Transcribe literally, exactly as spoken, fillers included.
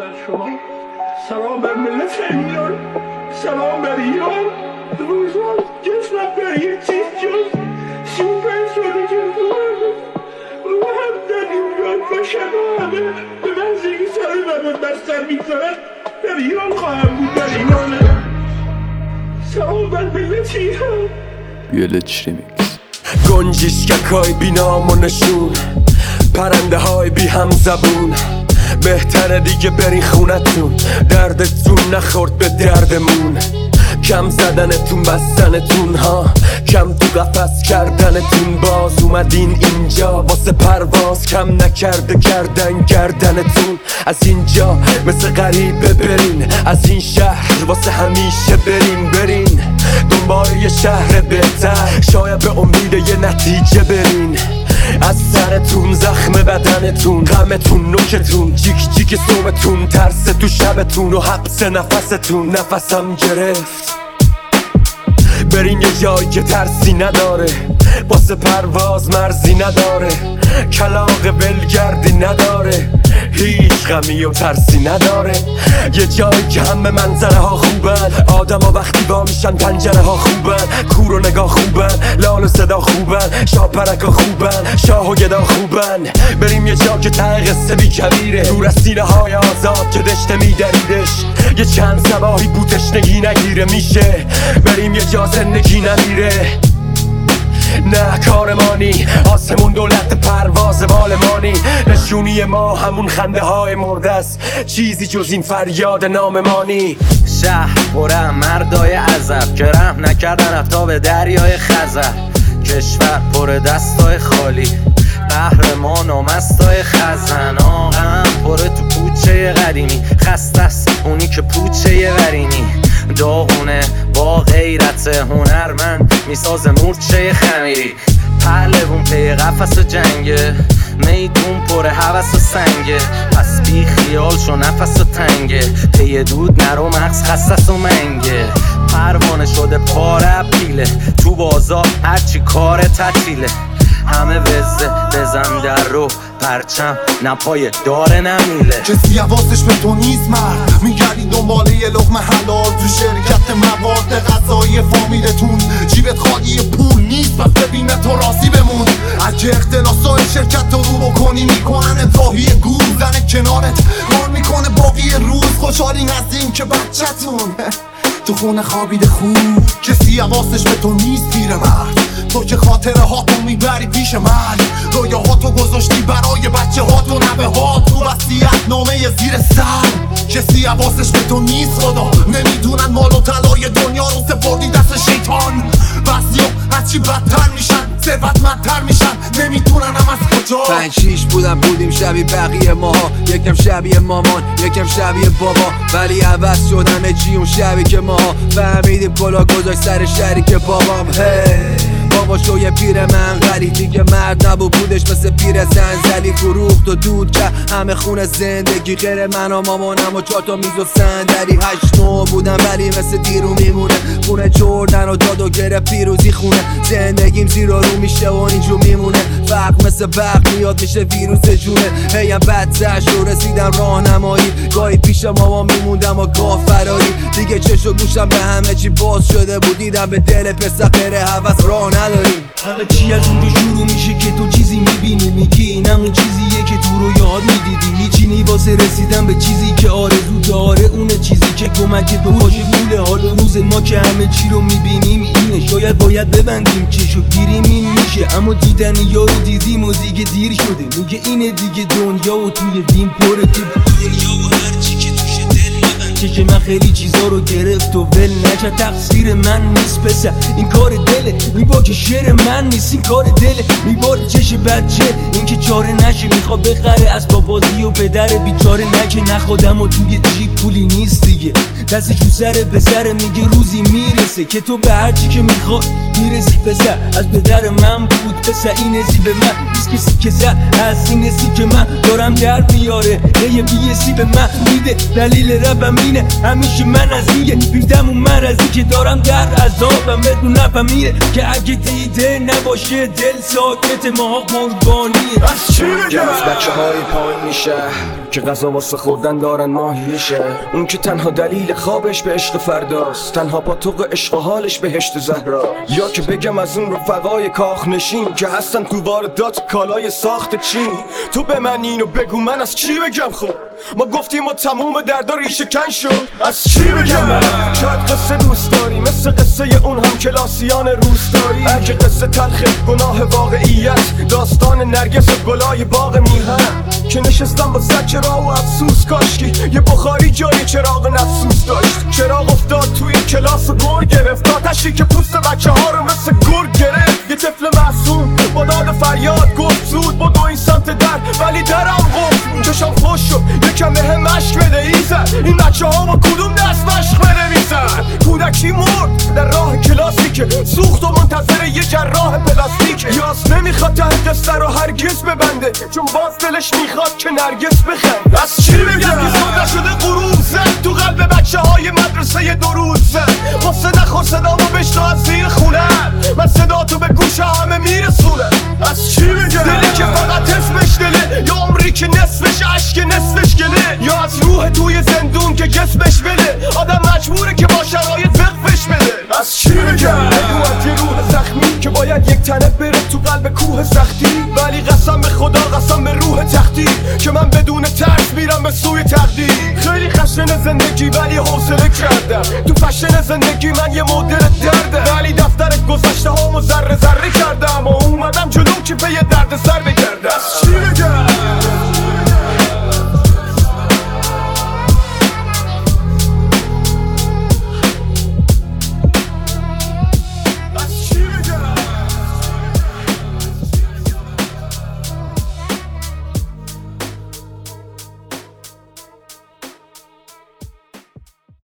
بر شما، سلام بر ملت ایران، سلام بر ایران. روزان جسمم بر یک چیز جز سوپر شده که رو هم در ایران و شما همه به من زیگی سر من بستر میگذارد. در ایران خواهم بود، در ایران. سلام بر ملت ایران. یلچ ریمیکس. گنجیشککای بی نام و نشون، پرنده های بی هم زبون، بهتره دیگه برین خونتون، دردتون نخورد به دردمون. کم زدنتون بستنتون ها، کم تو قفس کردنتون. باز اومدین اینجا واسه پرواز، کم نکرده کردن گردنتون. از اینجا مثل غریبه برین، از این شهر واسه همیشه برین. برین دنبال یه شهر بهتر، شاید به امید یه نتیجه برین. از سرتون زخم بدنتون، غمتون نوکتون، جیک جیک صومتون، ترس تو شبتون و حبس نفستون. نفسم گرفت برین یه جایی که ترسی نداره، واسه پرواز مرزی نداره، کلاغ ولگردی نداره، هیچ غمی و ترسی نداره. یه جایی که همه منظره ها خوبن، آدم ها وقتی با میشن پنجره ها خوبن، کور و نگاه خوبن، لال و صدا خوبن، شاپرک ها خوبن، شاه و گدا خوبن. بریم یه جا که ته قصه بی کبیره، دور از سینه های آزاد که دشته میدریدش، یه چند سباهی بوتش نگی نگیره. میشه بریم یه جا زندگی نمیره، نه کارمانی، آسمون دولت پرواز بالمانی. نشونی ما همون خنده های مرده است، چیزی جز این فریاد ناممانی. شهر پره مردای عذب که رحم نکردن حتی به دریای خزر. کشور پر دستای خالی، قهرمان و مستای خزن. آقم پره تو پوچه قدیمی، خسته است اونی که پوچه ورینی. داغونه با غیرت هنرمند میساز مورچه خمیری. پهلوون پی قفس جنگه، میدون پر هوس و سنگه. پس بی خیال شو نفس و تنگه، پی دود نرو مغز خصص و منگه. پروانه شده پاره پیله، تو بازار هرچی کار تعطیله. همه وزه بزن در رو پرچم، نپای داره نمیله. کسی حواسش به تو نیست مرد، میگردی دنبال یه لقمه حلال تو شرکت مواد غذایی فامیلتون. جیبت خالی پول نیست پس ببینه تو راضی بمون. اگه اختلاسای شرکت رو رو بکنی میکنن انتراحی گور. زن کنارت کار میکنه باقی روز، خوشحالین از این که بچه‌تون تو خونه خوابیده خوب. کسی حواسش به تو نیست پیر مرد، تو که خاطره هاتو میبری پیش من. رویه هاتو گذاشتی برای بچه هاتو، نوه هات تو وصیت نامه زیر سر. کسی حواسش به تو نیست خدا، نمیدونن مال و طلای دنیا رو سپردی دست شیطان. بعضیا هرچی بدتر میشن ثروتمندتر میشن، نمیدونن هم از کجا. پنج شیش بودم بودیم شبیه بقیه ماها، یکم شبیه مامان یکم شبیه بابا، ولی عوض شدم چی اون شبیه که ماها. فهمیدیم کلا گذاشت سر شریک بابام. هی بابا شوی پیر من غری دیگه مرد نبود، بودش مثل پیر زنزلی. فروخت و دود که همه خونه زندگی، غیر من و مامانم و چهار تا میز و صندلی. هشت نو بودم ولی مثل دیرو میمونه، خونه جردن و داد و گرفت پیروزی خونه. زندگیم زیر و رو میشه و اینجور میمونه، فرق مثل برق میاد میشه ویروس جونه. هیم بدتر شو رسیدم راهنمایی، گاهی پیش ماما میموندم و گاه فراری. دیگه چش و گوشم به همه چی باز شده بود، دیدم به دل پسر غیر هوس راه نداریم. همه چی از اونجا شروع میشه که تو چیزی میبینی، میگی این همون چیزیه که تو رو یاد میدیدی. میچینی واسه رسیدن به چیزی که آرزو داره، اونه چیزی که کمک به باشه پول حال روز ما که همه چی رو میبینیم اینه. شاید باید ببندیم چشو گیریم این میشه، اما دیدن یارو دیدیم و دیگه دیر شده. میگه اینه دیگه دنیا و توی دین پره که دنیا و هرچی که توشه دل نبنده. که من خیلی چیزا رو گرفت و ول نکرد، تقصیر من نیست پسر این کار دله. میبا که شعر من نیست این کار دله، میباره چش بچه این که چاره نشه. میخواد بخره از بابازی و پدر بیچاره نکه، نخودم و توی جیب پولی نیست دیگه. دستش رو سر پسر میگه روزی میرسه که تو به هرچی که میخواد میرسی. پسر از پدر من بود پسر این ازی به من نیست بیسی که زد از این سی که من دارم در بیاره نه بیسی به من میده دلیل ربم اینه همیشه من از اینه بیردم و من از این که دارم در عذابم بدون نفهمیه که اگه دیده نباشه دل ساکت ما قربانیه. از چی بگم؟ از بچه های پایین میشه که غذا واسه خوردن دارن ماهیشه، اون که تنها دلیل خوابش به عشق فرداست، تنها پاتوق عشق و حالش بهشت زهرا. یا که بگم از اون رفقای کاخ نشین که هستن تو واردات کالای ساخت چین. تو به من اینو بگو من از چی بگم؟ خب ما گفتیم و تموم دردا ریشه کن شد. از چی بگم؟ شاید قصه دوست داری مثل قصه اون هم کلاسیان روستایی. اگه قصه تلخ گناه واقعیت داستان نرگس و گلای باغ میهن که نشستم با زجه را و افسوس کاشکی یه بخاری جای چراغ نفسوس داشت. چراغ افتاد توی کلاس و گر گرفت آتشی که پوست بچه ها رو مثل گر گرفت. یه طفل معصوم با داد فریاد گفت زود با دو این سمت در ولی درم گفت چشم خوش شد یکم به هم مشک بده ایزد این بچه ها با کدوم دست مشق بده میزن. کودکی مرد در راه کلاسی که سوخت و منتظر یه جراح پلاستیکه. یاس نمیخواد ته قصه رو هرگز ببنده چون باز دلش میخواد که نرگس بخند. از چی بگم؟ که شده غروب زد تو قلب بچه های مدرسه دو روز زد. واسه نخور صدامو بشنو از زیر خونه من صدا تو به گوش همه میرسونه. از چی بگم؟ دلی که فقط اسمش دله یا عمری که نصفش عشق نصفش گله یا از روح توی زندون که جسمش بده آدم مجبوره که با شرایط وقفش بده. از چی بگم؟ بگو از یه روح زخمی که باید یک تنه بره تو قلب کوه سختی ولی قسم به خدا قسم به روح تختی که من بدون ترس میرم به سوی تقدیر. خیلی خشن زندگی ولی حوصله کردم تو فشن زندگی من یه مدل درده ولی دفتر گذشته هامو ذره ذره کردم و اومدم جلو که به یه درد سر بگردم. از چی بگم؟